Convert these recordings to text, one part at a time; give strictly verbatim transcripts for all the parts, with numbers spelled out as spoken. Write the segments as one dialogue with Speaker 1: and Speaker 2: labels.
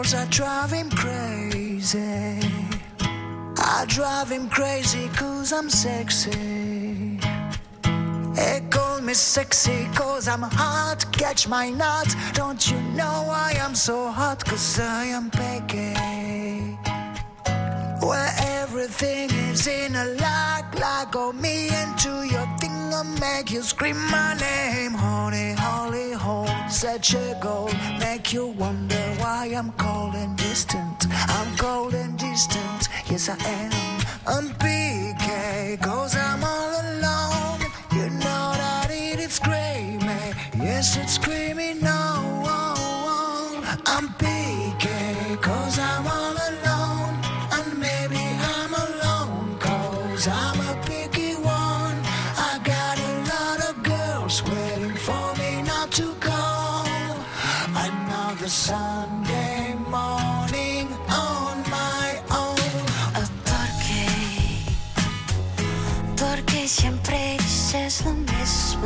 Speaker 1: girls, I drive him crazy. I drive him crazy cause I'm sexy. They call me sexy cause I'm hot. Catch my nut. Don't you know I am so hot? Cause I am Peggy. Where everything is in a lock. Like on me into your thing. I'll make you scream my name. Honey, holy hole. Such a goal. Make you wonder why I'm cold and distant. I'm cold and distant. Yes I am. I'm P K cause I'm all alone. You know that it is screaming. Yes it's screaming no. I'm P K cause I'm all alone. And maybe I'm alone cause I'm a picky one. I got a lot of girls waiting for me not to go. Another Sunday morning on my own. Porque siempre dices lo mismo.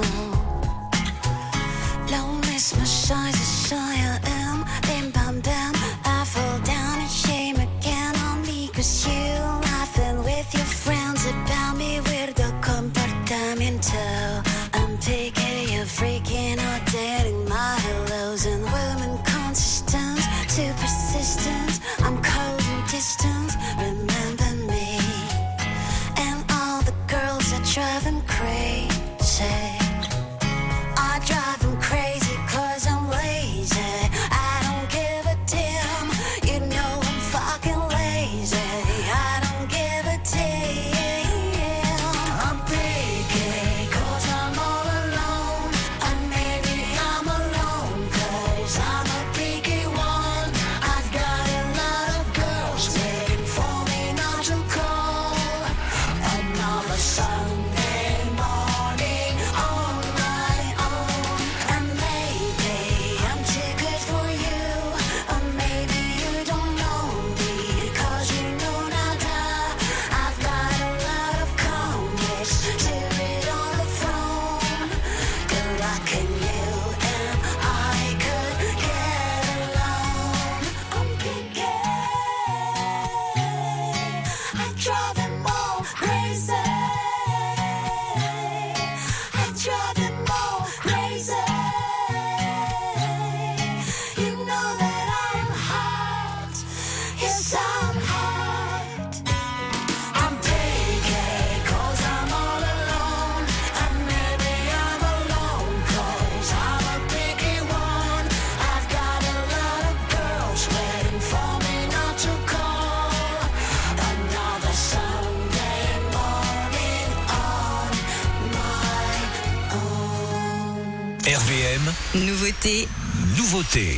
Speaker 1: Lo mismo soy, soy I am. Bim bam bam, I fall down and shame again on me. Cause you laughing with your friends about me. Weirdo comportamiento. I'm taking you freaking out, dating my hellos and women consistent, too persistent. I'm cold and distant, remember me. And all the girls that drive him crazy. I drive him crazy cause I'm lazy. I don't give a damn. You know I'm fucking lazy. I don't give a damn. I'm picky cause I'm all alone. And maybe I'm alone cause I'm a picky one. I've got a lot of girls waiting for me not to call. Another Sunday morning on my own. And maybe I'm too good for you. Or maybe you don't know me cause you know nada. I've got a lot of comics to read on the phone. Good luck in you and I could get along. I'm picky. I drive them all crazy. I drive them all crazy. You know that I'm hot. Yes, I'm hot. I'm picky cause I'm all alone. And maybe I'm alone cause I'm a picky one. I've got a lot of girls waiting for me not to call. Another Sunday morning on my own.
Speaker 2: R V M,
Speaker 3: Nouveauté,
Speaker 2: nouveauté.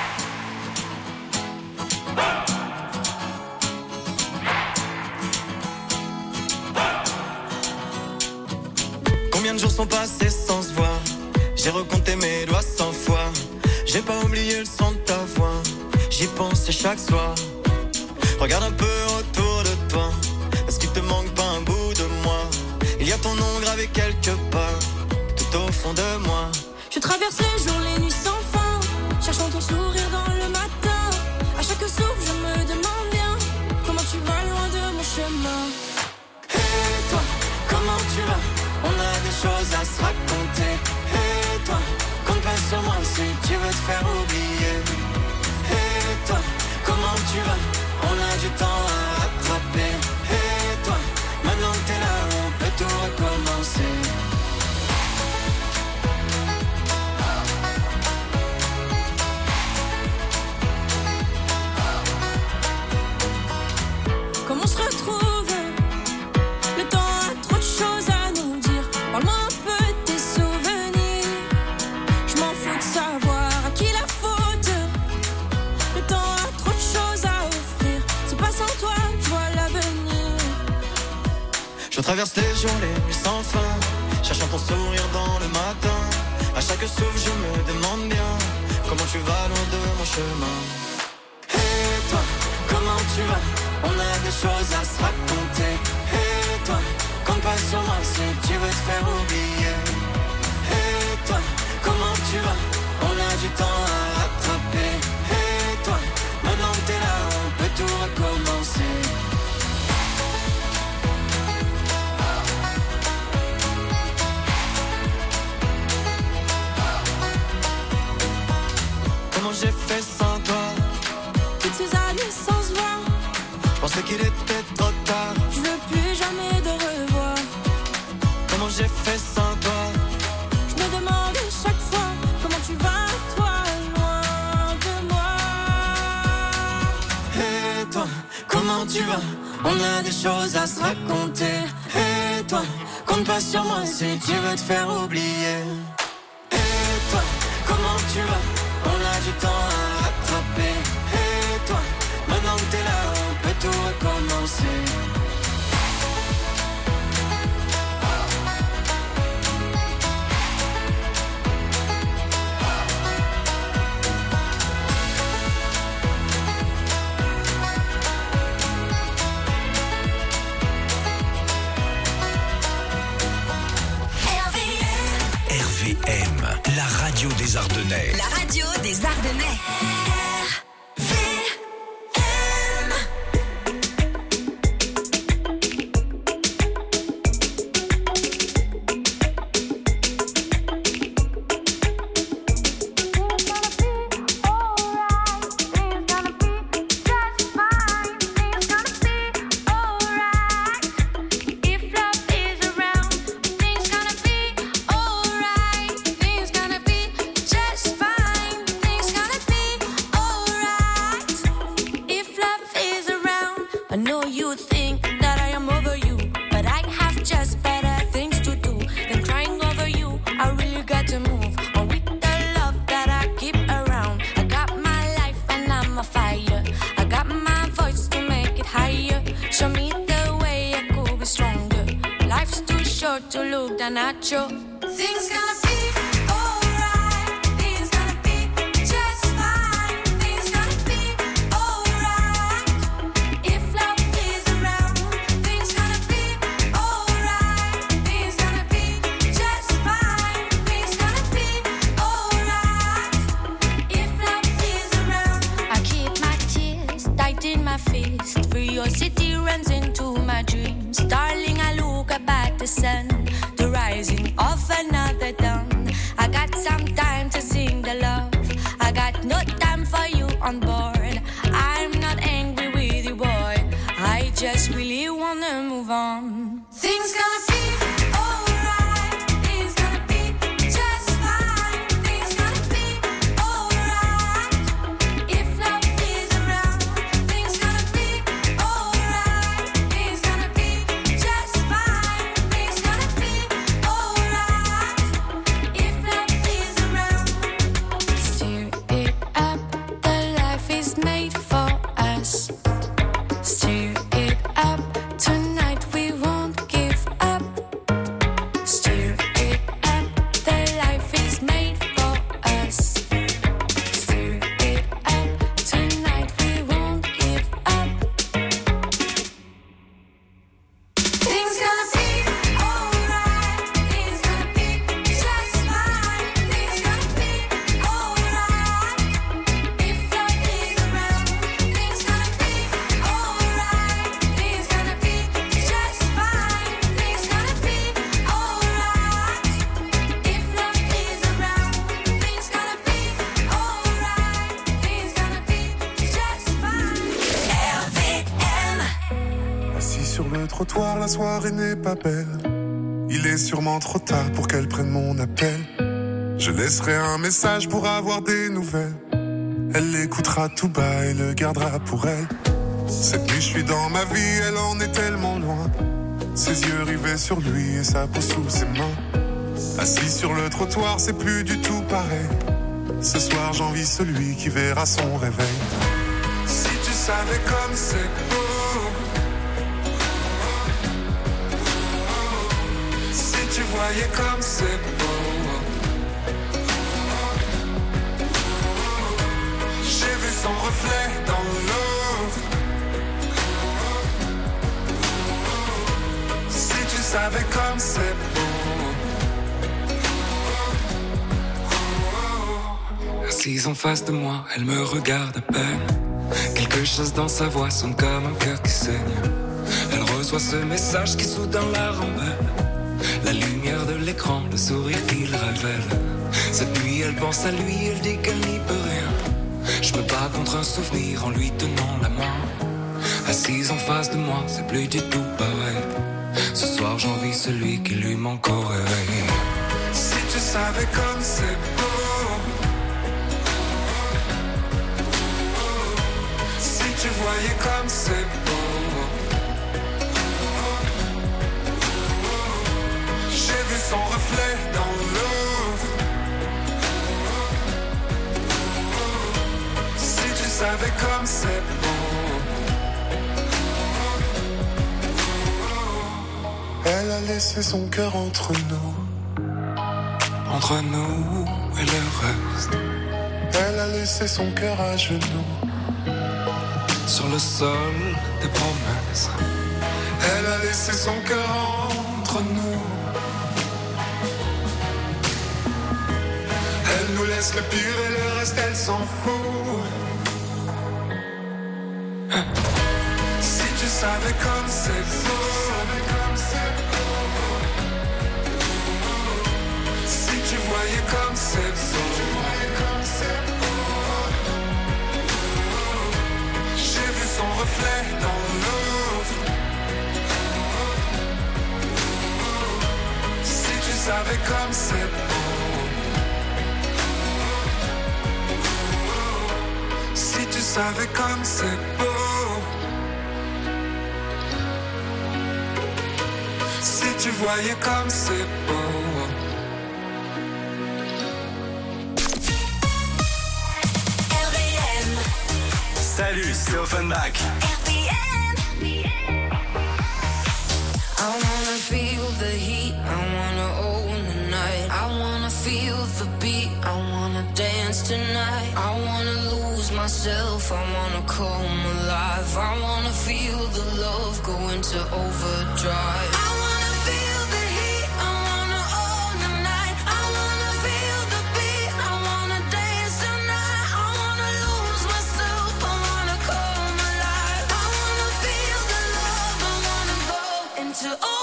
Speaker 4: Combien de jours sont passés sans se voir? J'ai recompté mes doigts cent fois. J'ai pas oublié le son de ta voix. J'y pense chaque soir. Regarde un peu autour de toi. Est-ce qu'il te manque pas un bout de moi? Il y a ton nom gravé quelque part, tout au fond de moi.
Speaker 5: Je traverse les jours, les nuits sans fin, cherchant ton sourire dans le matin. À chaque souffle, je me demande bien comment tu vas loin de mon chemin.
Speaker 4: Et toi, comment tu vas? On a des choses à se raconter. Et toi, compte pas sur moi si tu veux te faire oublier. Et toi, comment tu vas? On a du temps à rattraper. Et toi, maintenant que t'es là, on peut tout recommencer.
Speaker 5: Comment on se retrouve? Le temps a trop de choses à nous dire. Parle-moi un peu de tes souvenirs. Je m'en fous de savoir à qui la faute. Le temps a trop de choses à offrir. C'est pas sans toi que je vois l'avenir.
Speaker 4: Je traverse les jours, les nuits sans fin, cherchant ton sourire dans le matin. À chaque souffle, je me demande bien comment tu vas loin de mon chemin. Et toi, comment tu vas? On a des choses à se raconter. Et toi, compte pas sur moi si tu veux te faire oublier. Et toi, comment tu vas? On a du temps à rattraper. Et toi, maintenant Comment j'ai fait sans toi?
Speaker 5: Toutes ces années sans se voir,
Speaker 4: je pensais qu'il était trop tard.
Speaker 5: je veux plus jamais te revoir.
Speaker 4: Comment j'ai fait sans toi?
Speaker 5: Je me demande chaque fois comment tu vas, toi, loin de moi.
Speaker 4: Et toi, comment tu vas? On a des choses à se raconter. Et toi, compte pas sur moi si tu veux te faire oublier. Et toi, comment tu vas? On a du temps à rattraper. Et toi, maintenant que t'es là, on peut tout recommencer.
Speaker 2: R V M, la radio des Ardennais.
Speaker 3: La radio des Ardennais.
Speaker 5: To look down at you. Things gonna be alright. Things gonna be just fine. Things gonna be alright. If love is around, things gonna be alright. Things gonna be just fine. Things gonna be alright. If love is around, I keep my tears tight in my fist. Curiosity runs into my dreams. Darling, I look up at the sun. Rising of another dawn. I got some time to sing the love. I got no time for you on board. I'm not angry with you, boy. I just really wanna move on. Things gonna be alright. Things gonna be just fine. Things gonna be alright. If love is around, things gonna be alright. Things gonna be just fine. Things gonna be made for us. Steer it up, tonight we won't give up. Steer it up, the life is made for us. Steer it up, tonight we won't give up. Things gonna be alright, things gonna be just fine. Things gonna be alright. If love is around, things gonna be alright. Things gonna be just fine. Things gonna be alright. If love is around, things gonna be alright. Things gonna be just fine.
Speaker 3: R V M.
Speaker 6: Assis sur le trottoir, la soirée n'est pas belle. Il est sûrement trop tard pour qu'elle prenne mon appel. Je laisserai un message pour avoir des nouvelles. Elle l'écoutera tout bas et le gardera pour elle. Cette nuit je suis dans ma vie, elle en est tellement loin. Ses yeux rivés sur lui et sa peau sous ses mains. Assis sur le trottoir, c'est plus du tout pareil. Ce soir j'envie celui qui verra son réveil. Si tu savais comme c'est beau. Si tu voyais comme c'est beau. J'ai vu son reflet dans l'eau. Si tu savais comme c'est beau.
Speaker 7: Assise en face de moi, elle me regarde à peine. Quelque chose dans sa voix sonne comme un cœur qui saigne. Elle reçoit ce message qui soudain la rembelle. La lumière de l'écran, le sourire qu'il révèle. Cette nuit elle pense à lui, elle dit qu'elle n'y peut rien. contre un souvenir en lui tenant la main. Assise en face de moi, c'est plus du tout pareil. Ce soir j'envie celui qui lui manque au réveil. Si tu savais comme c'est beau, si tu voyais comme c'est beau. J'ai vu son reflet dans l'eau. Si tu savais comme c'est beau.
Speaker 6: Elle a laissé son cœur entre nous.
Speaker 7: Entre nous et le reste.
Speaker 6: Elle a laissé son cœur à genoux.
Speaker 7: Sur le sol des promesses.
Speaker 6: Elle a laissé son cœur entre nous. Elle nous laisse le pire et le reste elle s'en fout.
Speaker 7: Si tu savais comme c'est beau. Si tu voyais comme c'est beau. J'ai vu son reflet dans l'eau. Si tu savais comme c'est beau. Si tu savais comme c'est beau. Si tu voyais comme c'est beau.
Speaker 3: R V M.
Speaker 2: Salut, c'est Offenbach.
Speaker 3: R V M.
Speaker 5: I wanna feel the heat, I wanna own the night. I wanna feel the beat, I wanna dance tonight. I wanna lose myself, I wanna come alive. I wanna feel the love go into overdrive. I wanna feel the heat, I wanna own the night. I wanna feel the beat, I wanna dance tonight. I wanna lose myself, I wanna come alive. I wanna feel the love, I wanna go into overdrive.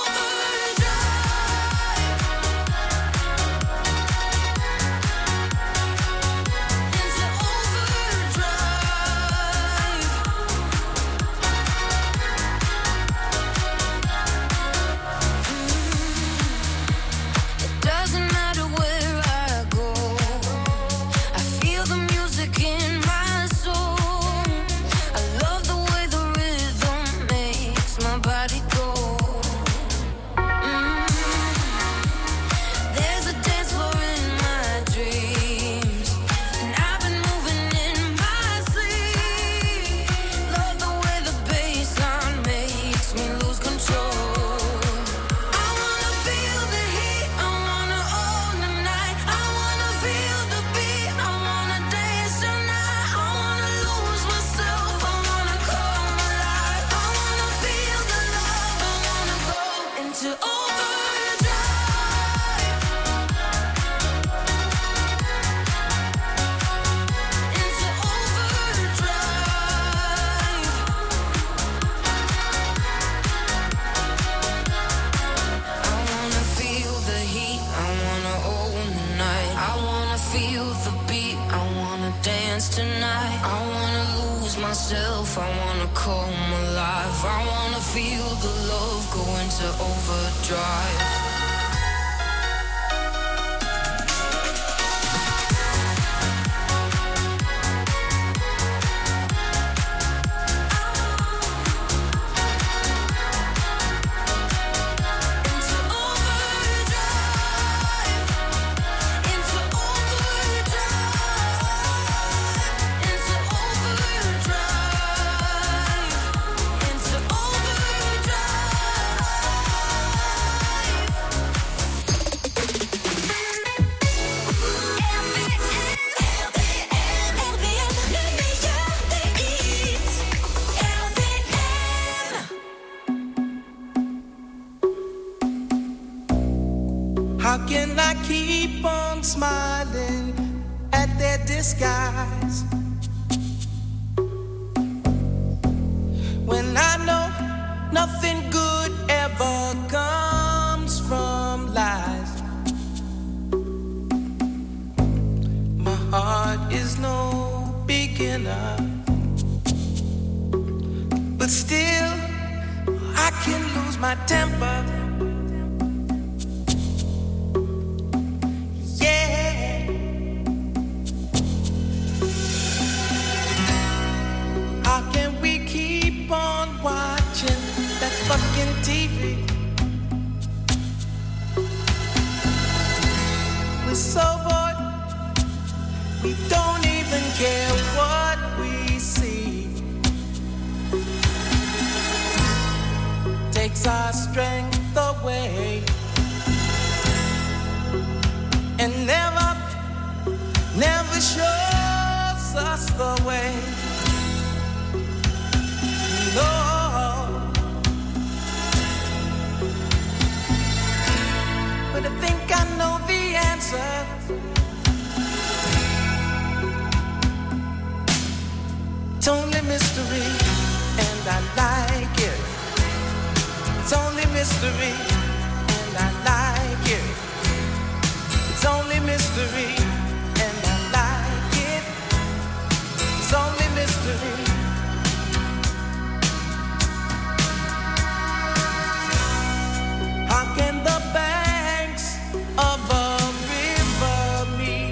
Speaker 5: Myself, I wanna come alive. I wanna feel the love go into overdrive.
Speaker 8: How can I keep on smiling at their disguise when I know nothing good ever comes from lies? My heart is no big beginner, but still I can lose my temper. Yeah, how can we keep on watching that fucking T V? We're so bored, we don't even care what we see. Takes our strength away and never, never shows us the way. No, but I think I know the answer. It's only mystery, and I like it. It's only mystery, and I like it. It's only mystery, and I like it. It's only mystery. How can the banks of a river meet?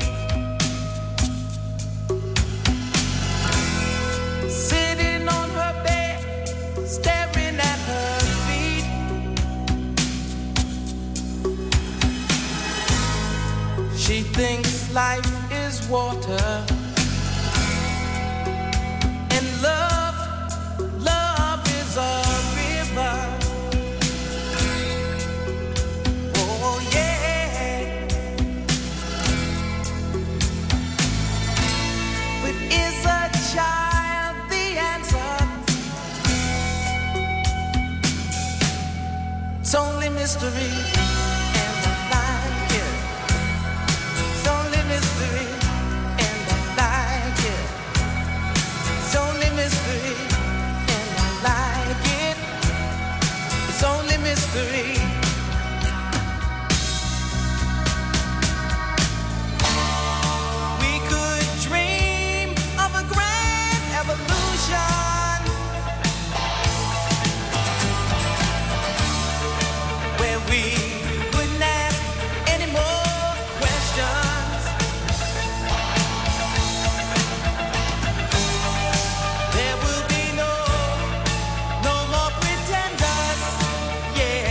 Speaker 8: Sitting on her bed, staring at her feet. She thinks life is water, and love, love is a river. Oh yeah, but is a child the answer? It's only mystery, and I like it. It's only mystery, and I like it. It's only mystery, and I like it. It's only mystery. We could dream of a grand evolution where we wouldn't ask any more questions. There will be no, no more pretenders, yeah.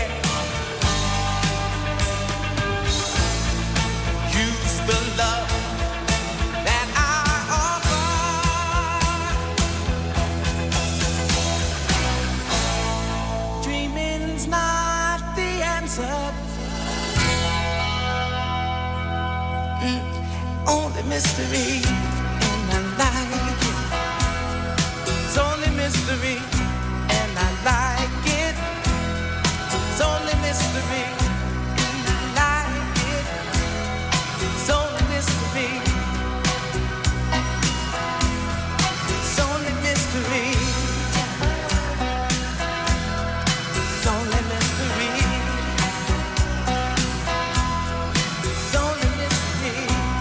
Speaker 8: Use the love that I offer. Dreaming's not the answer. Mm, only mystery, and I like it. It's only mystery, and I like it. It's only mystery, and I like it. It's only mystery. It's only mystery. It's only mystery. It's only mystery.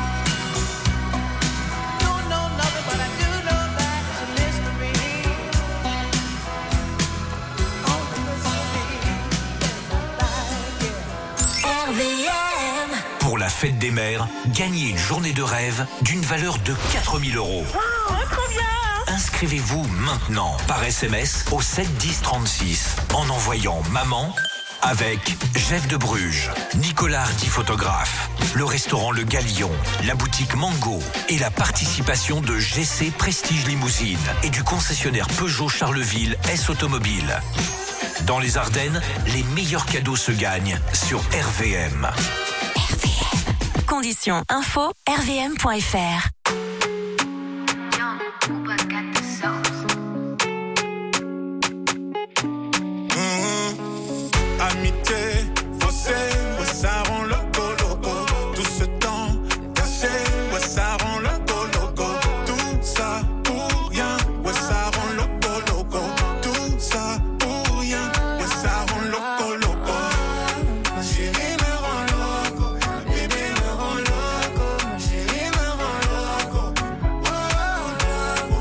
Speaker 8: Don't know nothing, but I do know that it's a mystery. Only mystery, and I like it.
Speaker 3: R V M.
Speaker 2: Pour la fête des mères, gagnez une journée de rêve d'une valeur de quatre mille euros. Inscrivez-vous maintenant par S M S au sept dix trente-six en envoyant maman avec Jeff de Bruges, Nicolas Hardy photographe, le restaurant Le Galion, la boutique Mango et la participation de G C Prestige Limousine et du concessionnaire Peugeot Charleville S Automobile. Dans les Ardennes, les meilleurs cadeaux se gagnent sur R V M.
Speaker 9: Conditions info r v m point f r.
Speaker 10: Amitié, faussée, ouais, ça rend loco loco. Tout ce temps caché, ouais, ça rend loco loco. Tout ça pour rien, ouais, ça rend loco loco. Tout ça pour rien, ouais, ça rend loco loco. Ma chérie me rend loco, bébé me rend loco. Ma chérie me rend loco, oh, loco.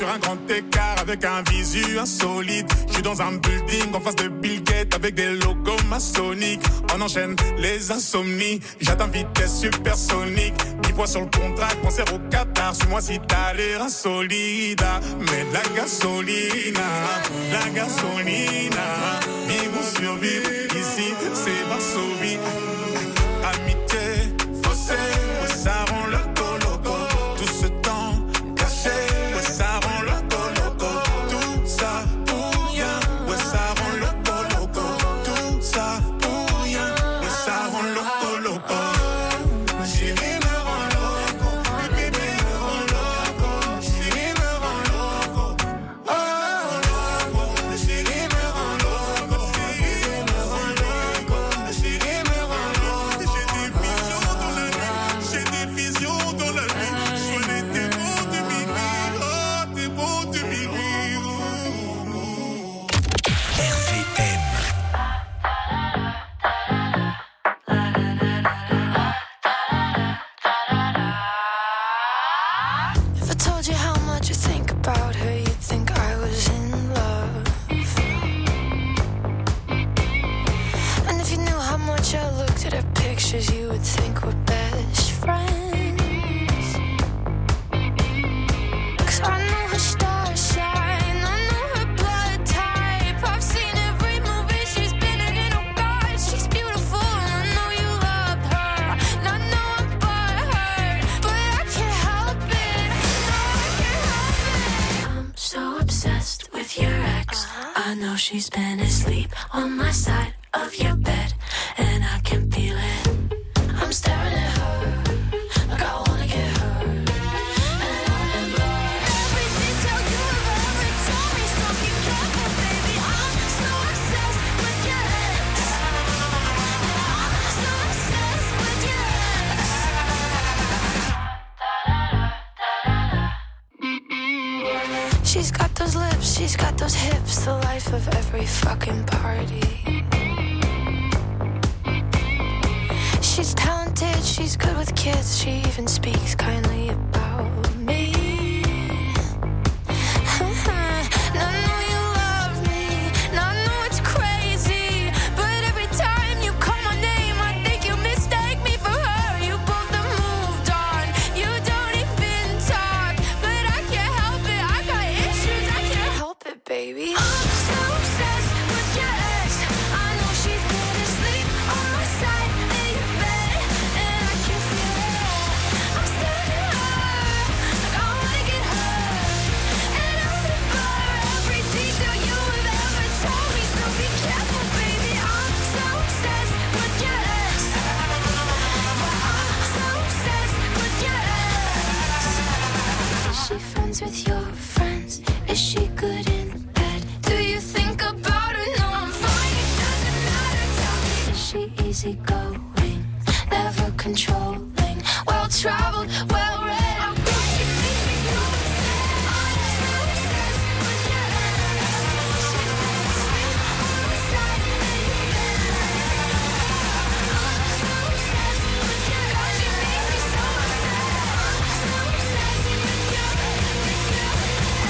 Speaker 10: sur un grand écart avec un visu insolite. Je suis dans un building en face de Bill Gates avec des logos maçonniques. On enchaîne les insomnies, j'atteins vitesse supersonique. dix points sur le contrat, concert au Qatar. Suis-moi si t'as l'air insolide. Mais de la gasolina, la gasolina. Vivre ou survivre, ici c'est Varsovie. Amitié, fossé, ouais, ça rend loco loco. Tout ce temps caché, ouais, ça rend loco loco. Tout ça pour rien, ouais, ça rend loco loco. Tout ça pour rien, ouais, ça rend loco loco. Ma chérie me rend loco, le bébé me rend loco. Ma chérie me rend loco, oh loco. Ma chérie me rend loco, ma chérie me rend loco. Ma chérie me rend loco. J'ai des visions dans la nuit, j'ai des visions dans la nuit. Je connais tes mots de minuit, oh tes mots de minuit.
Speaker 2: R V M.
Speaker 1: If I told you how much I think about her, you'd think I was in love. And if you knew how much I looked at her pictures, you would think we're best friends. 'Cause I know her star sign, I know her blood type. I've seen every movie she's been in, and oh God, she's beautiful. And I know you love her, and I know I'm butthurt, but I can't help it. No, I can't help it. I'm so obsessed with your ex. I know she's been asleep on my side of your bed, and I can feel it. I'm staring at her like I wanna get her. And I remember every detail you have ever told me, so be careful, baby. I'm so obsessed with your ex. I'm so obsessed with your ex. She's got those lips, she's got those hips, the life of every fucking party. She's talented, she's good with kids, she even speaks kindly about me. And I know you love me, and I know it's crazy, but every time you call my name, I think you mistake me for her. You both have moved on, you don't even talk, but I can't help it, I got issues, I can't help it, baby. I'm so obsessed with your ex. I know she's been asleep on my side in your bed, and I can feel it. I'm staring at her like I wanna get her. And I remember every detail you have ever told me, so be careful, baby. I'm so obsessed with your ex. I'm so obsessed with your ex. Is she friends with your friends? Is she good in bed? Do you think about her? No, I'm fine, it doesn't matter. Tell me, is she easygoing, never controlling, well-traveled, well-read? I'm glad you make me so upset. I'm so obsessed with your ex. She's been asleep on my side in your bed. I'm so obsessed with your ex. God, you make me so upset. I'm so obsessed with your with your ex.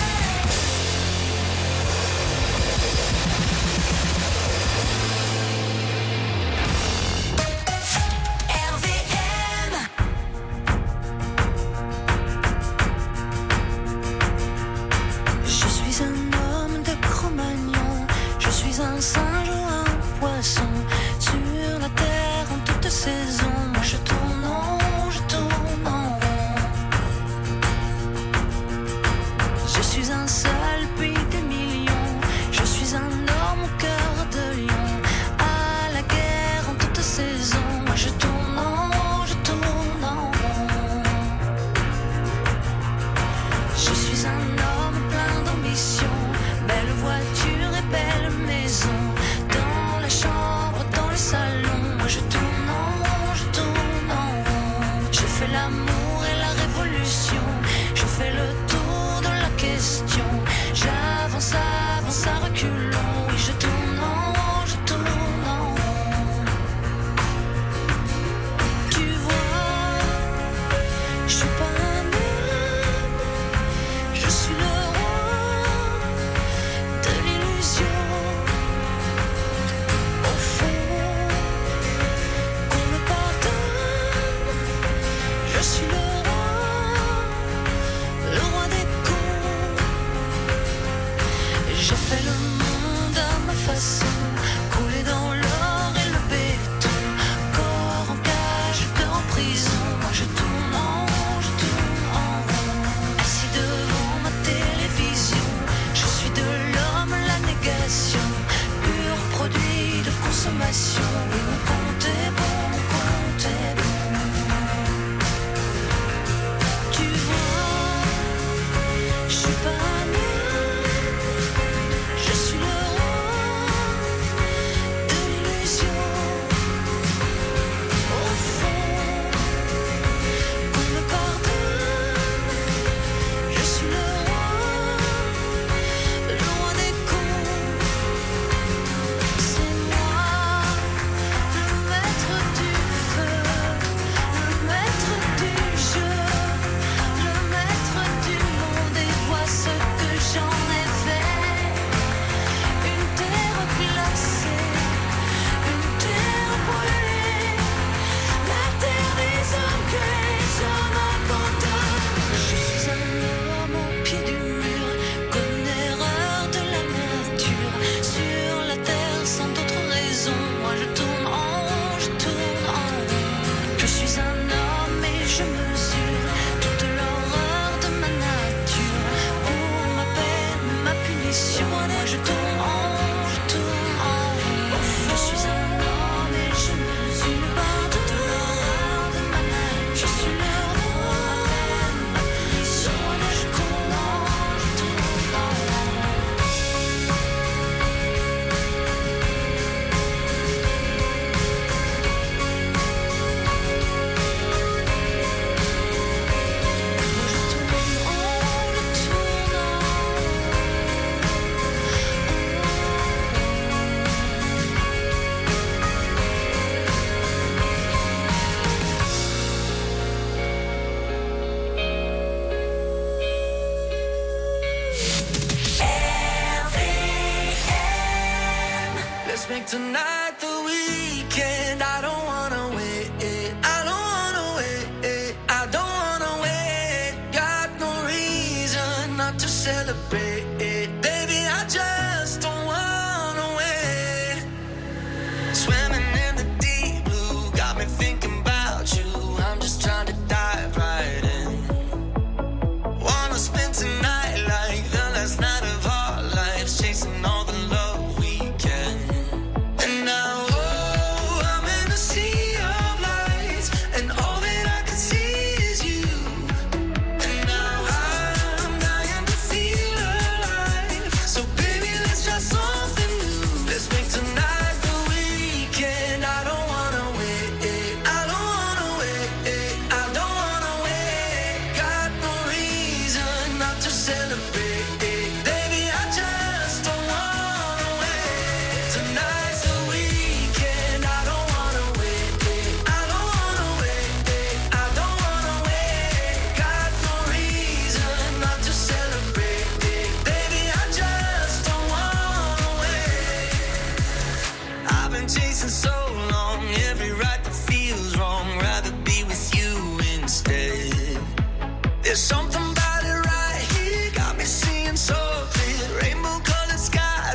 Speaker 3: R V M.
Speaker 1: Je suis un homme de Cro-Magnon, je suis un singe ou un poisson sur la terre en toute saison. Moi je tourne en rond, je tourne en rond. Je suis un seul puis des millions, je suis un homme au cœur de lion, à la guerre en toute saison. Moi je tourne en rond, je tourne en rond. Je suis un homme plein d'ambition, belle voiture et belle maison, dans la chambre, dans le salon. Moi je tourne en rond, je tourne en rond. Je fais l'amour et la révolution, je fais le tour de la question. J'avance, avance à reculons, oui je tourne en rond, je tourne en rond. Tu vois, je suis pas un homme, je suis le roi
Speaker 8: make tonight the weekend. I don't wanna wait, I don't wanna wait, I don't wanna wait. Got no reason not to celebrate, baby, I just don't wanna wait. Swimming in the deep blue, got me thinking about you. I'm just trying to dive right in. Wanna spend tonight like the last night of our lives, chasing all the love we can. And now, oh, I'm in a sea of lights, and all that I can see is you. And now I'm dying to feel alive. So baby, let's try something new. Let's make tonight the weekend. I don't wanna wait, I don't wanna wait, I don't wanna wait. Got no reason not to celebrate, baby, I just don't wanna wait. Tonight's the weekend. I don't wanna wait, I don't wanna wait, I don't wanna wait. Got no reason not to celebrate, baby, I just don't wanna wait. I've been chasing so long, every right that feels wrong. Rather be with you instead. There's something about it right here, got me seeing so clear. Rainbow colored skies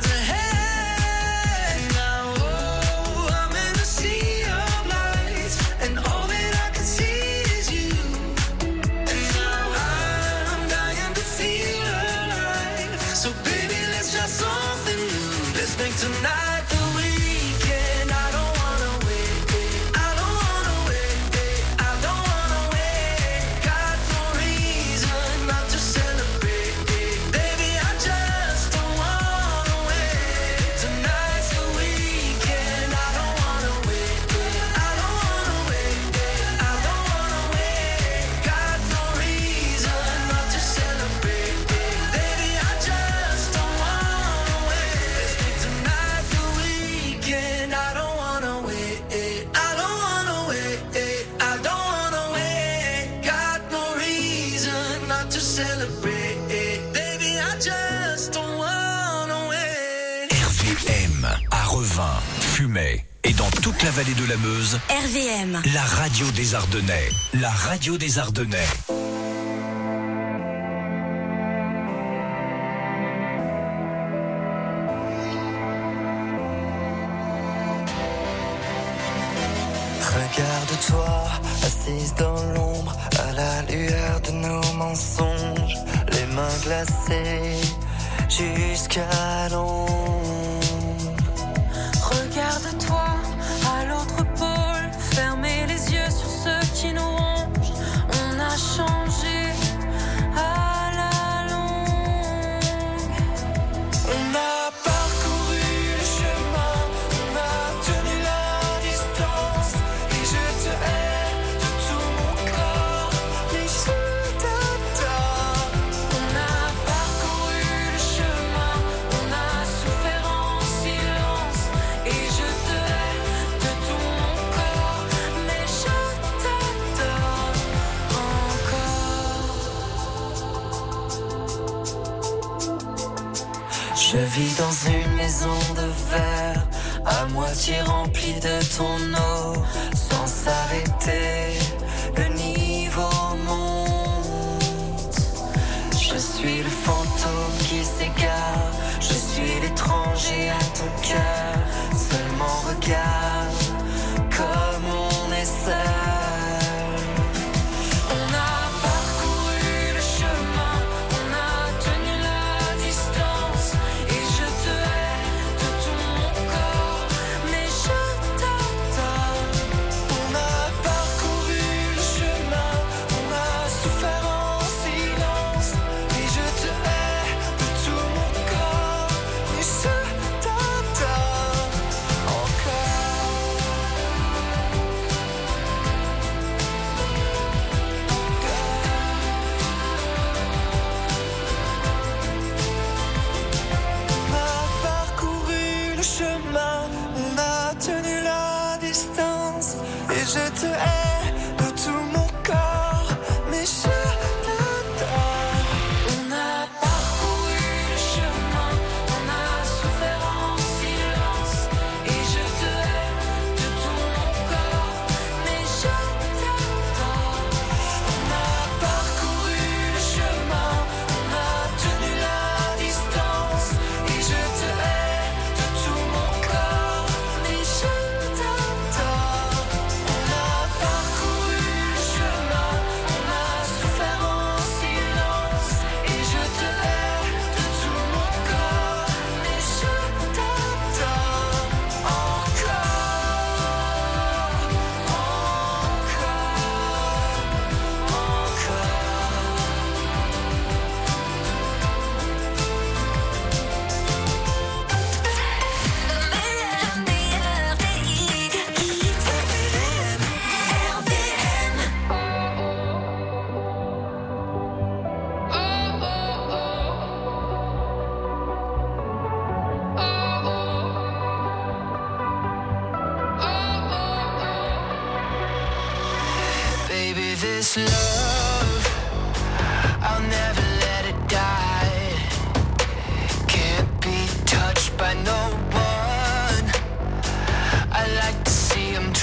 Speaker 8: ahead. Now, oh, I'm in a sea of lights, and all that I can see is you. And now I'm dying to feel alive. So baby, let's try something new. Let's make tonight the weekend. I don't wanna wait, I don't wanna wait, I don't wanna wait. Got no reason not to celebrate, baby, I just don't wanna wait. Tonight's the weekend. I don't wanna wait, I don't wanna wait, I don't wanna wait. Got no reason not to celebrate, baby, I just don't wanna wait. Let's make tonight the weekend. I don't wanna wait, I don't wanna wait, I don't wanna wait. Got no reason not to celebrate, baby, I just don't wanna wait.
Speaker 2: R V M à Revin, Fumay et dans toute la vallée de la Meuse,
Speaker 9: R V M.
Speaker 2: la radio des Ardennais. La radio des Ardennais.
Speaker 4: Regarde-toi, assise dans l'ombre, à la lueur de nos mensonges, les mains glacées jusqu'à l'ombre.
Speaker 5: Regarde-toi à l'autre pôle, fermez les yeux sur ceux qui nous rongent. On a changé à la longue.
Speaker 4: On a parcouru le chemin, on a tenu la distance, et je te hais de tout mon corps, mais je t'adore.
Speaker 5: On a parcouru le chemin, on a souffert en silence, et je te hais de tout mon corps, mais je t'adore encore.
Speaker 4: Je vis dans une maison de verre, à moitié remplie de ton eau, sans s'arrêter, le niveau monte. Je suis le fantôme qui s'égare, je suis l'étranger à ton cœur, seulement regarde comme on est seul.
Speaker 5: On a parcouru le chemin, on a tenu la distance, et je te hais de tout mon corps, mais je t'adore.
Speaker 4: On a parcouru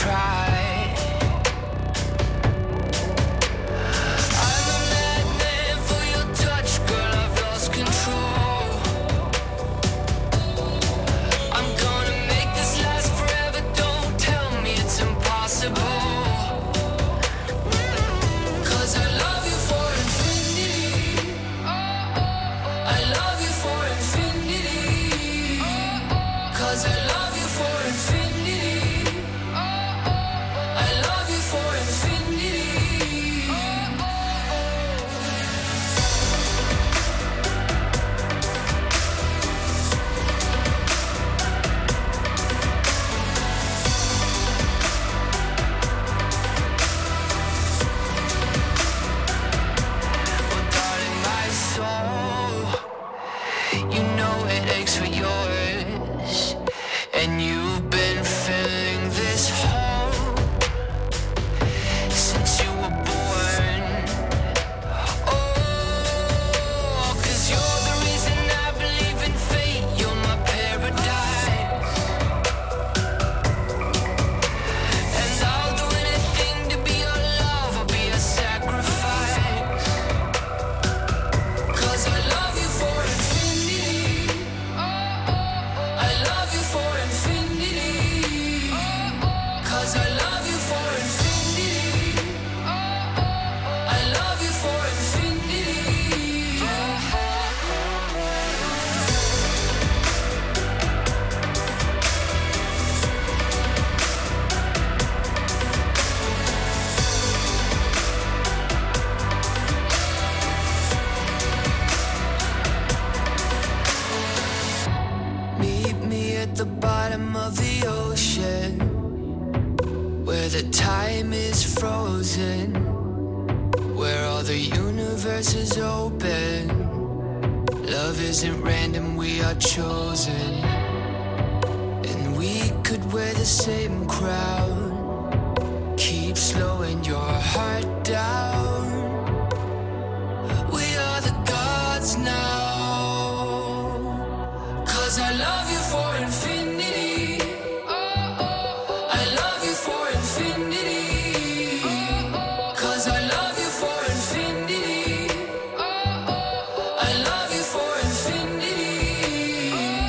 Speaker 11: try. I'm a madman for your touch, girl, I've lost control. I'm gonna make this last forever, don't tell me it's impossible. Cause I love you for infinity. I love you for infinity. Cause I love you for infinity. I love you for infinity. Oh, darling, my soul, you know it aches for yours, and you've been filling this hole since you were born. Oh, 'cause you're the reason I believe in fate, you're my paradise. And I'll do anything to be your love, I'll be a sacrifice. 'Cause I love you for infinity. I love you for infinity. 'Cause I love you for infinity. I love you for infinity. Meet me at the bottom of the ocean, where the time is frozen, where all the universe is open. Love isn't random, we are chosen. And we could wear the same crown. Keep slowing your heart down. We are the gods now. 'Cause I love you for infinity. I love you for infinity. 'Cause I love you for infinity. I love you for infinity.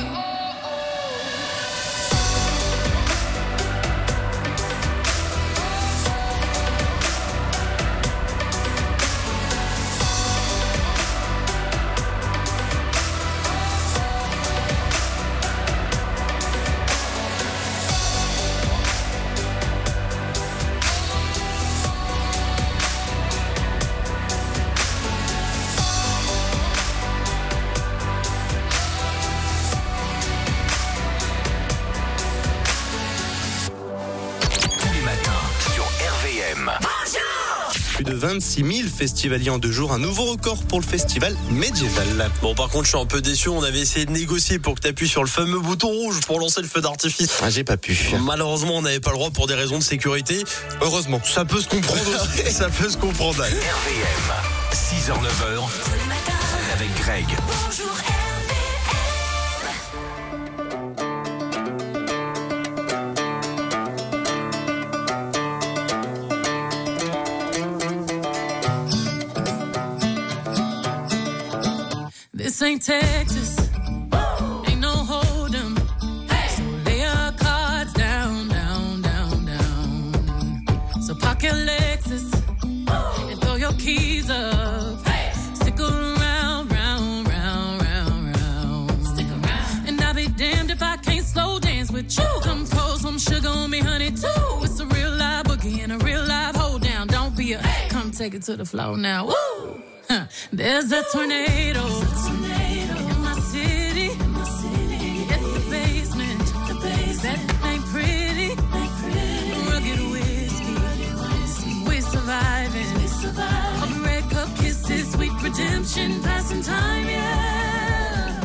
Speaker 2: Tous les matins sur R V M.
Speaker 12: Plus de vingt-six mille festivaliers en deux jours, un nouveau record pour le festival médiéval.
Speaker 13: Bon, par contre, je suis un peu déçu. On avait essayé de négocier pour que tu appuies sur le fameux bouton rouge pour lancer le feu d'artifice.
Speaker 12: Ah, j'ai pas pu.
Speaker 13: Malheureusement, on n'avait pas le droit pour des raisons de sécurité.
Speaker 12: Heureusement.
Speaker 13: Ça peut se comprendre aussi. Ça peut se comprendre.
Speaker 2: R V M, six heures neuf heures, avec Greg.
Speaker 3: Bonjour R V M.
Speaker 5: This ain't Texas. Ain't no hold'em. So lay your cards down, down, down, down. So park your Lexus and throw your keys up. Stick around, round, round, round, round. Stick around. And I'll be damned if I can't slow dance with you. Come pour some sugar on me, honey, too. It's a real live boogie and a real live hold down. Don't be a come take it to the floor now. Woo! Huh. There's a tornado. In my city, at the basement, that ain't pretty, rugged whiskey, we surviving, all the red cup kisses, sweet redemption, passing time, yeah.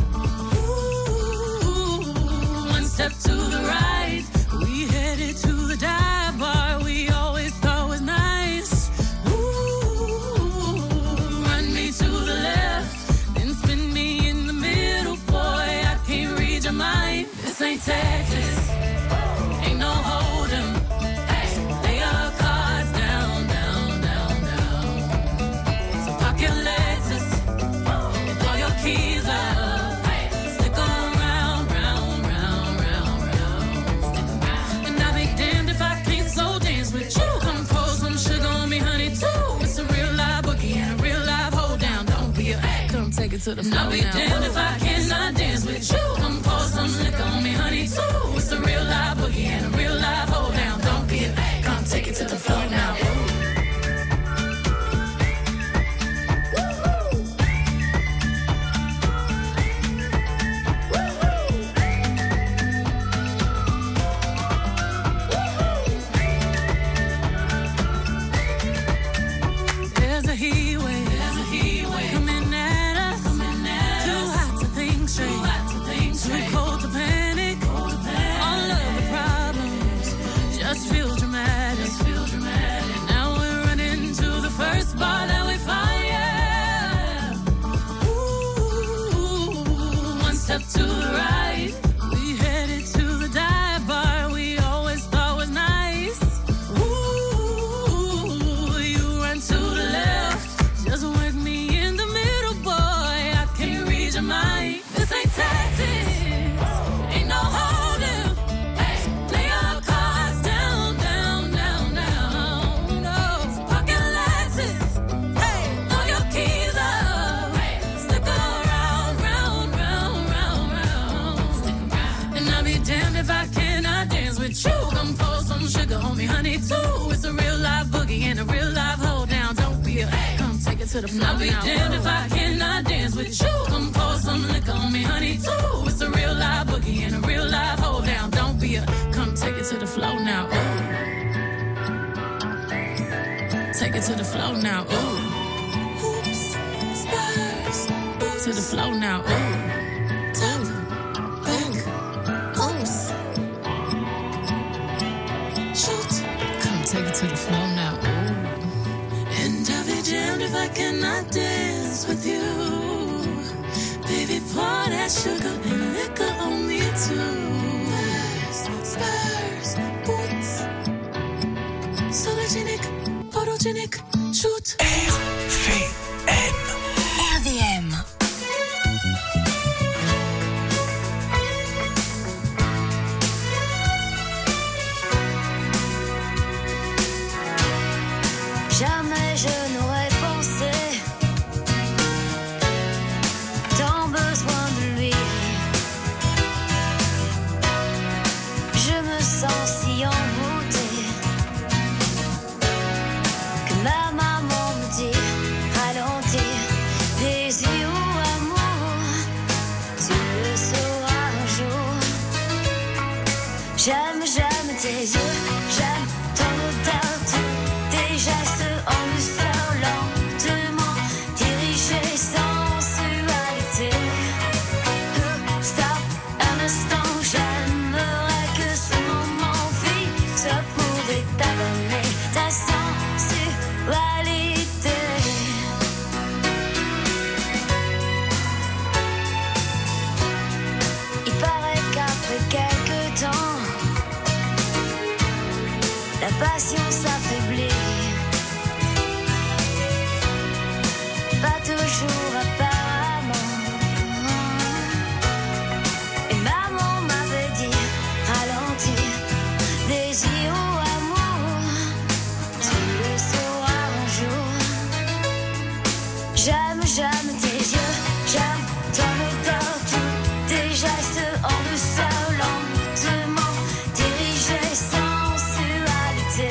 Speaker 5: Ooh, one step to the right, we headed to the dive bar we always thought was nice. Ooh, run me to the left, then spin take it to the floor. I'll be damned if I cannot dance with you. Come pour some liquor on me, honey, too. It's a real live boogie and a real live hold down. Don't be a come take it to the floor now. I'll be damned if I cannot dance with you. Come pour some liquor on me, honey, too. It's a real live boogie and a real live hold down. Don't be a come take it to the floor now. Ooh. Take it to the floor now. Ooh. Oops, spurs. To the floor now. Ooh. Top, back, oops. Shoot. Come take it to the floor now. Ooh. And I'll be damned if I cannot dance with you. Baby, pour that sugar and liquor on me too. Spurs, spurs, boots. Sologenic, photogenic, shoot.
Speaker 2: R V M.
Speaker 9: R V M.
Speaker 1: Jamais je n'aurais pensé tant besoin de lui. Je me sens si envoûtée que ma maman me dit ralentir, désir ou amour, tu le sauras un jour. J'aime, j'aime tes yeux, j'aime ton odeur, tes gestes en douceur, lentement dirigés, sensualité. Stop un instant, j'aimerais que ce moment fixe pouvait t'abonner ta sensualité. Il paraît qu'après quelques temps, la passion s'affaiblit. Pas toujours apparemment. Et maman m'avait dit ralentir, désir ou amour, tu le sauras un jour. J'aime, j'aime tes yeux, j'aime ton odeur, tous tes gestes en douceur, lentement dirigés, sensualité.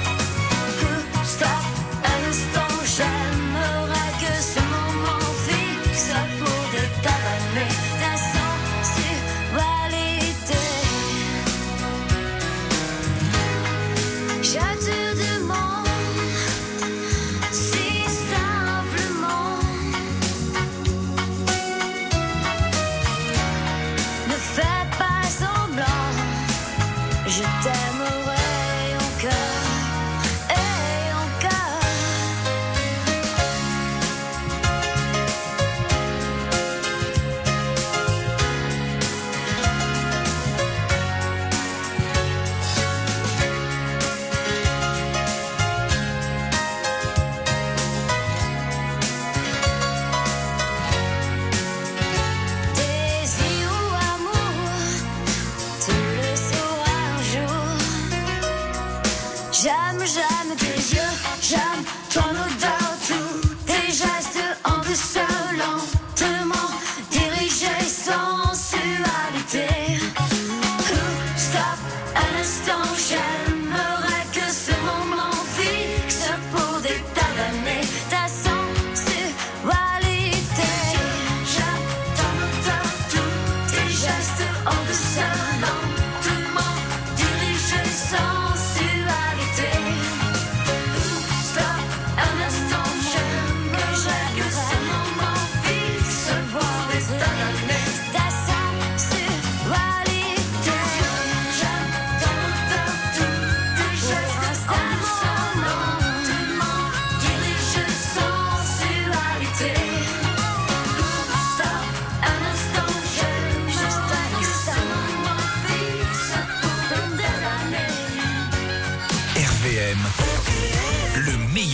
Speaker 1: Stop un instant, j'aimerais que ce moment fixe pouvait t'abonner ta sensualité. Je te demande si simplement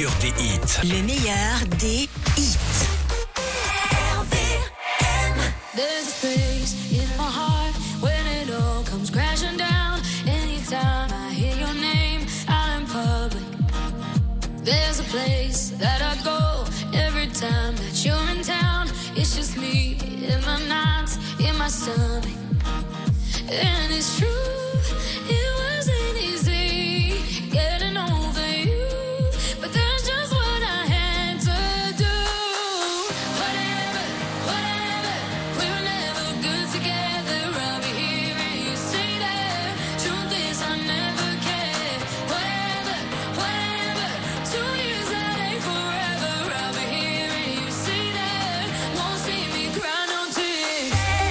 Speaker 2: meilleur des hits.
Speaker 9: Le meilleur des hits.
Speaker 5: There's a space in my heart when it all comes crashing down. Anytime I hear your name out in public, there's a place that I go every time that you're in town. It's just me in my nights, in my stomach. And it's true, it wasn't easy getting over you, but that's just what I had to do. Whatever, whatever, we were never good together. I'll be here and you stay there. Truth is I never cared. Whatever, whatever, two years that ain't forever. I'll be here and you stay there. Won't see me cry no tears.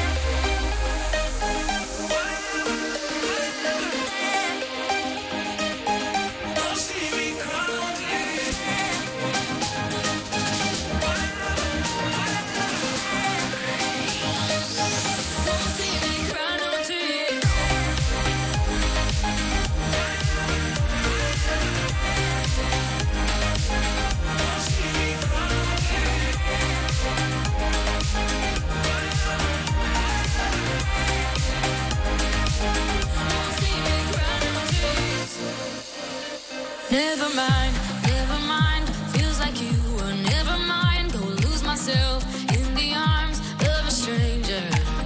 Speaker 5: Never mind, never mind. Feels like you were never mind. Go lose myself in the arms of a stranger.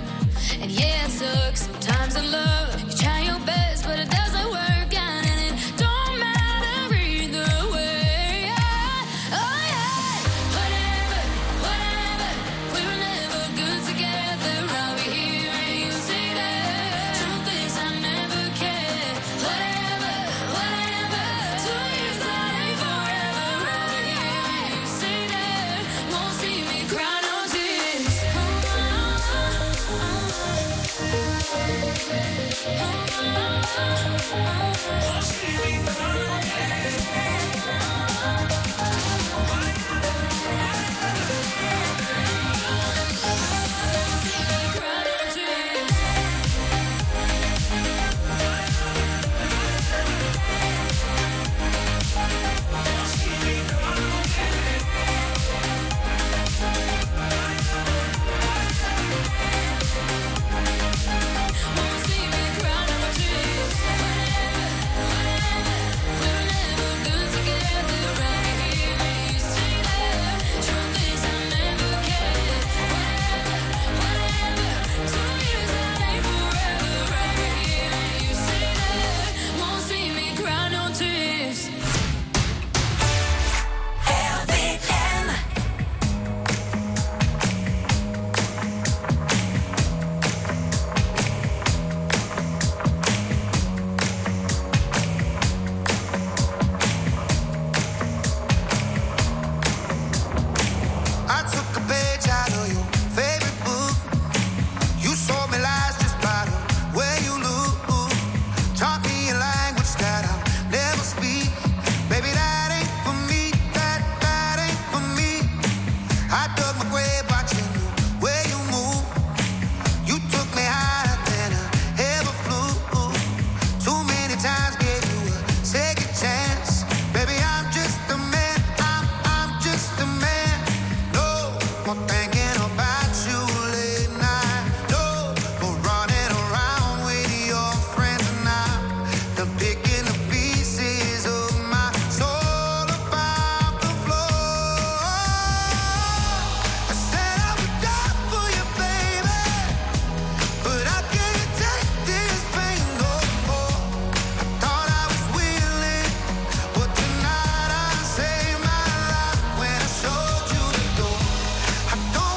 Speaker 5: And yeah, it sucks sometimes in love. You try your best, but it doesn't work out, and it don't matter either way. Oh yeah, whatever, whatever. We were never good together. I'll be here and you stay there. Truth is I never cared. Whatever, whatever. Two years that ain't forever. I'll be here and you stay there. Won't see me cry no tears.
Speaker 14: Don't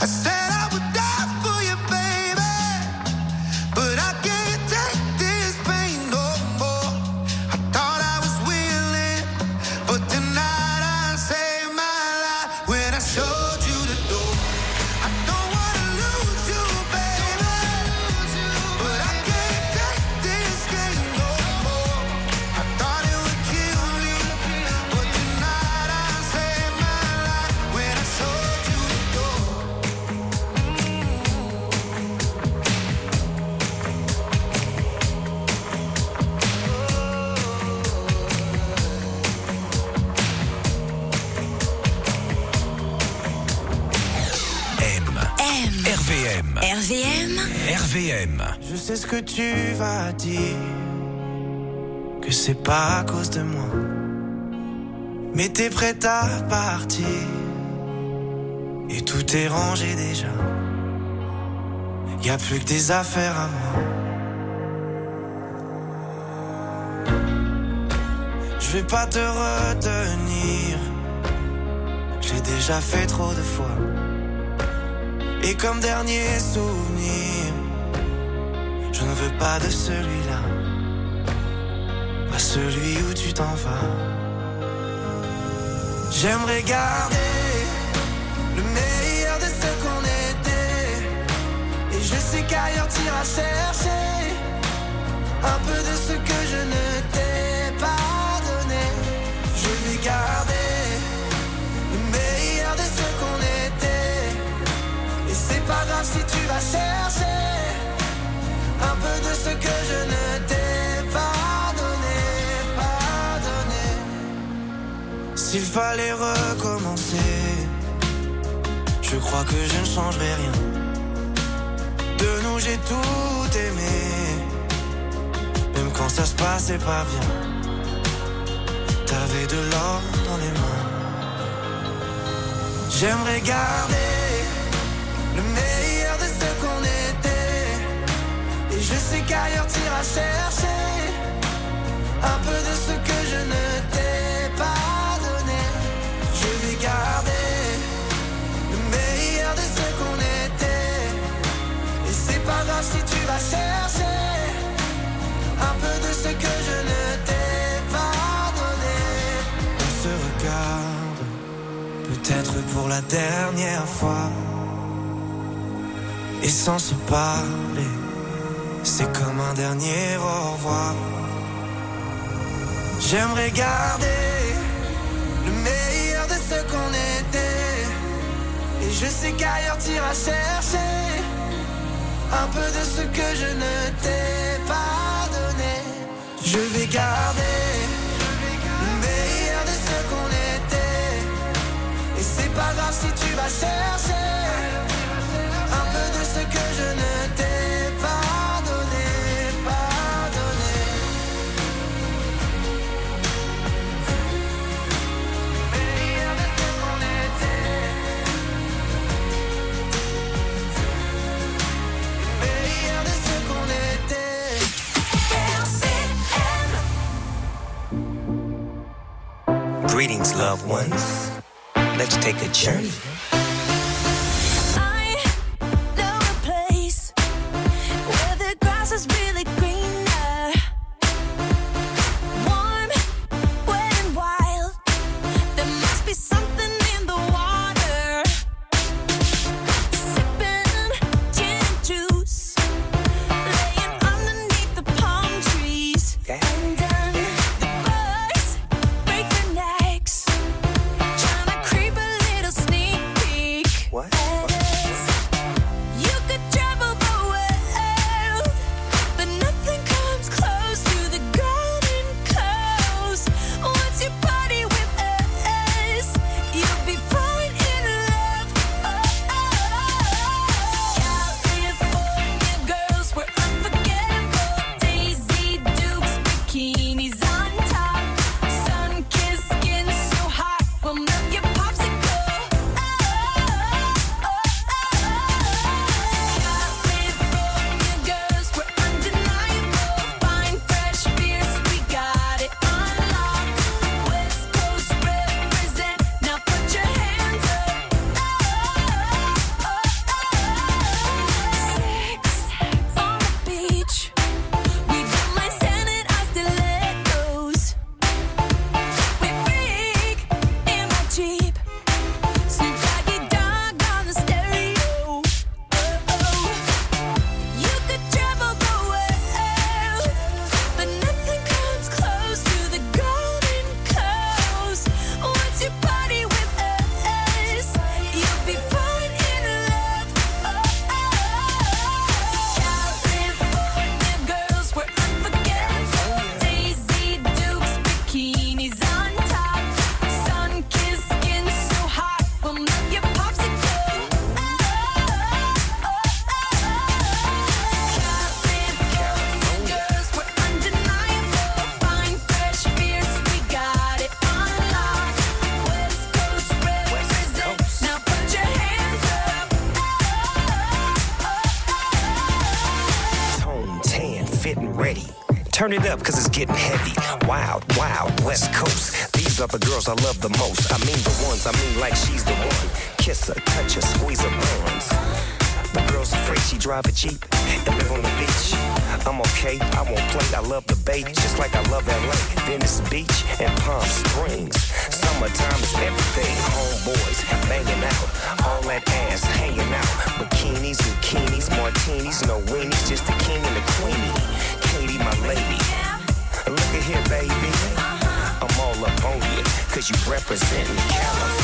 Speaker 8: I said I would die for you, baby, but I can't take this pain no more. I thought I was willing, but tonight I saved my life when I showed you the door. I don't wanna lose you, baby, but I can't take this game no more. I thought it would kill me, but tonight I saved my life when I showed you the door.
Speaker 2: M.
Speaker 9: M.
Speaker 2: R V M.
Speaker 9: R V M.
Speaker 2: R V M.
Speaker 8: Je sais ce que tu vas dire, que c'est pas à cause de moi, mais t'es prête à partir, et tout est rangé déjà. Y a plus que des affaires à moi. Je vais pas te retenir, j'ai déjà fait trop de fois. Et comme dernier souvenir, je ne veux pas de celui-là, pas celui où tu t'en vas. J'aimerais garder le meilleur de ce qu'on était, et je sais qu'ailleurs t'iras chercher un peu de ce que je ne t'ai pas donné. Je vais garder le meilleur de ce qu'on était, et c'est pas grave si tu vas chercher un peu de ce que je ne t'ai pas donné, pas donné. S'il fallait recommencer, je crois que je ne changerai rien. De nous j'ai tout aimé, même quand ça se passait pas bien. T'avais de l'or dans les mains. J'aimerais garder le meilleur de ce qu'on était, et je sais qu'ailleurs t'iras chercher un peu de ce que je ne t'ai pas donné. Je vais garder le meilleur de ce qu'on était, et c'est pas grave si tu vas chercher un peu de ce que je ne t'ai pas donné. On se regarde, peut-être pour la dernière fois, et sans se parler, c'est comme un dernier au revoir. J'aimerais garder le meilleur de ce qu'on était, et je sais qu'ailleurs t'iras chercher un peu de ce que je ne t'ai pas donné. Je vais garder le meilleur de ce qu'on était, et c'est pas grave si tu vas chercher un peu de ce que je ne t'ai pas donné, pas donné. Meilleur de ce qu'on était, meilleur de ce qu'on était.
Speaker 14: Greetings, loved ones. Let's take a journey.
Speaker 5: Creep a little sneak
Speaker 14: Turn it up, cause it's getting heavy. Wild, wild, West Coast. These are the girls I love the most. I mean the ones, I mean like she's the one. Kiss her, touch her, squeeze her bones. The girl's afraid she drive a Jeep and live on the beach. I'm okay, I won't play, I love the bay, just like I love L A, Venice Beach, and Palm Springs. Summertime is everything, homeboys banging out, all that ass hanging out. Bikinis, bikinis, martinis, no weenies, just the king and the queenie. Katie, my lady, look at here, baby, I'm all up on you, cause you representin' California.